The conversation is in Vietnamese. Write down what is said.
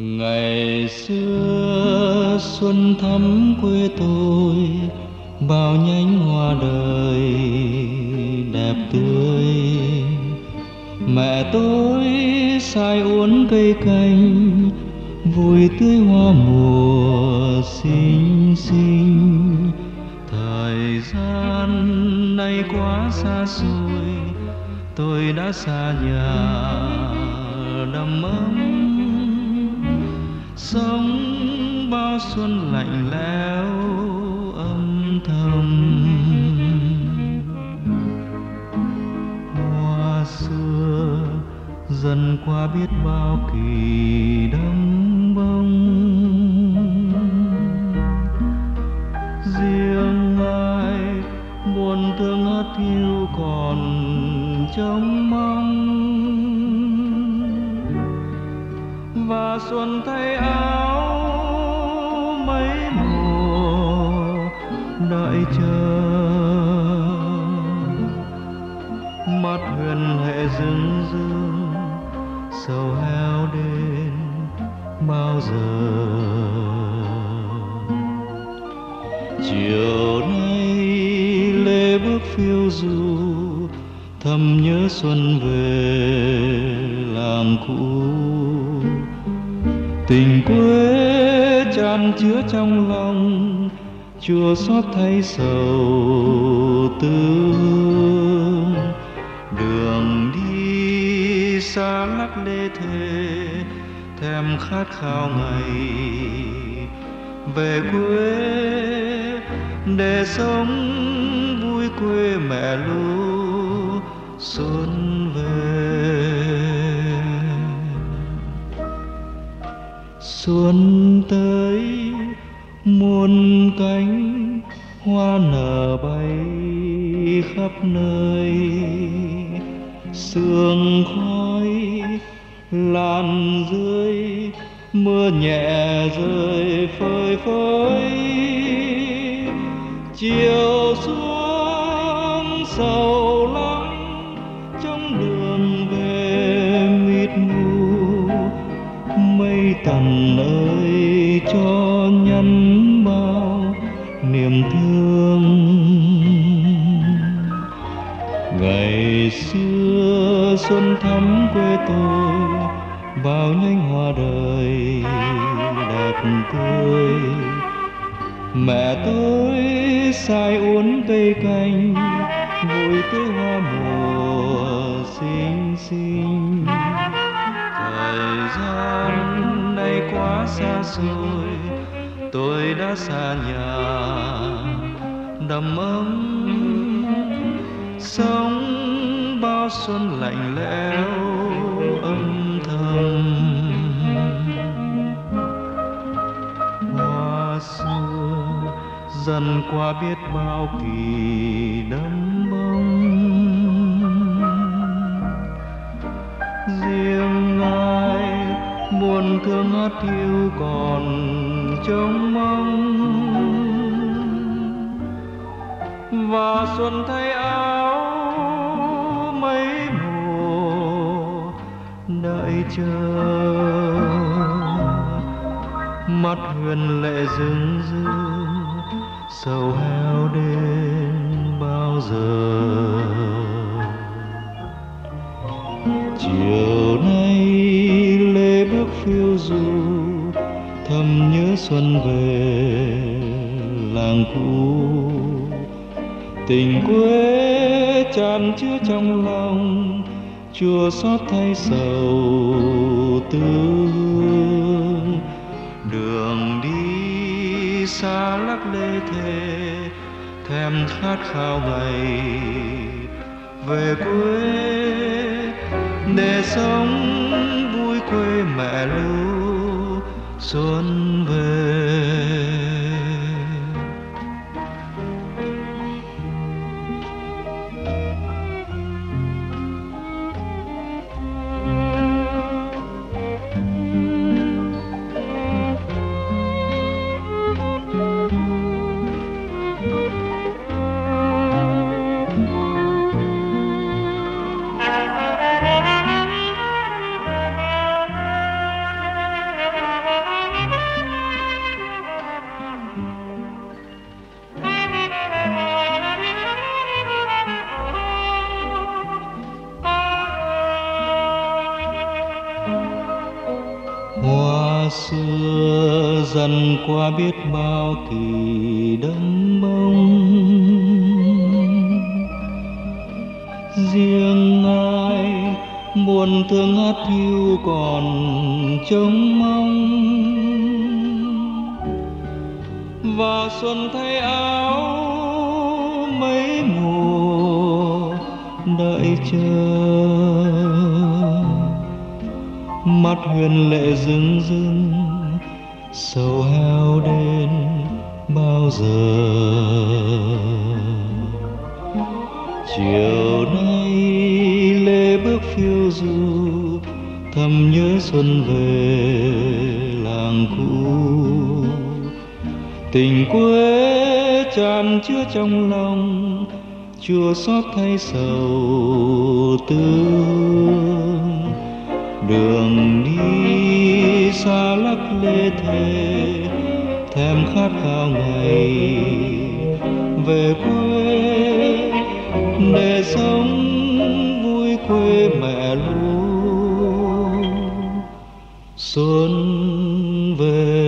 Ngày xưa xuân thắm quê tôi, bao nhánh hoa đời đẹp tươi. Mẹ tôi sai uốn cây cành, vui tươi hoa mùa xinh xinh. Thời gian nay quá xa xôi, tôi đã xa nhà đầm ấm. Sống bao xuân lạnh lẽo âm thầm. Hoa xưa dần qua biết bao kỳ đắm bông. Riêng ai buồn thương hát hiu còn trông mong. Và xuân thay áo mấy mùa đợi chờ. Mắt huyền hệ rưng rưng sầu heo đến bao giờ. Chiều nay lê bước phiêu du, thầm nhớ xuân về làng cũ. Tình quê chan chứa trong lòng, chua xót thay sầu tư. Đường đi xa lắc lê thê, thèm khát khao ngày về quê. Để sống vui quê mẹ lu xuân về. Xuân tới muôn cánh hoa nở bay khắp nơi. Sương khói làn dưới, mưa nhẹ rơi phơi phới. Chiều xuống sầu lắng, trong đường về mịt mù. Mây tần ơi cho nhắn bao niềm thương. Ngày xưa xuân thắm quê tôi, bao nhánh hoa đời đẹp tươi. Mẹ tôi sai uốn cây cành, vui tươi hoa mùa xinh xinh. Thời gian nay quá xa xôi, tôi đã xa nhà đầm ấm. Sống bao xuân lạnh lẽo âm thầm. Hoa xưa dần qua biết bao kỳ đắm bông. Riêng ai buồn thương hát hiu còn trông mong. Và xuân thay áo mấy mùa đợi chờ. Mắt huyền lệ rưng rưng sầu heo đến bao giờ. Chiều nay lê bước phiêu du, thầm nhớ xuân về làng cũ. Tình quê chan chứa trong lòng, chua xót thay sầu tư. Đường đi xa lắc lê thê, thèm khát khao ngày về quê. Để sống vui quê mẹ lu xuân về. xưa dần qua biết bao kỳ đắm bóng, riêng ai buồn thương hát hiu còn trông mong. Và xuân thay áo mấy mùa đợi chờ, mắt huyền lệ rưng rưng sầu heo đến bao giờ. Chiều nay lê bước phiêu du, thầm nhớ xuân về làng cũ. Tình quê tràn chứa trong lòng, chua xót thay sầu tương. Đường đi xa lắc lê thề, thèm khát khao ngày về quê để sống vui quê mẹ lu. Xuân về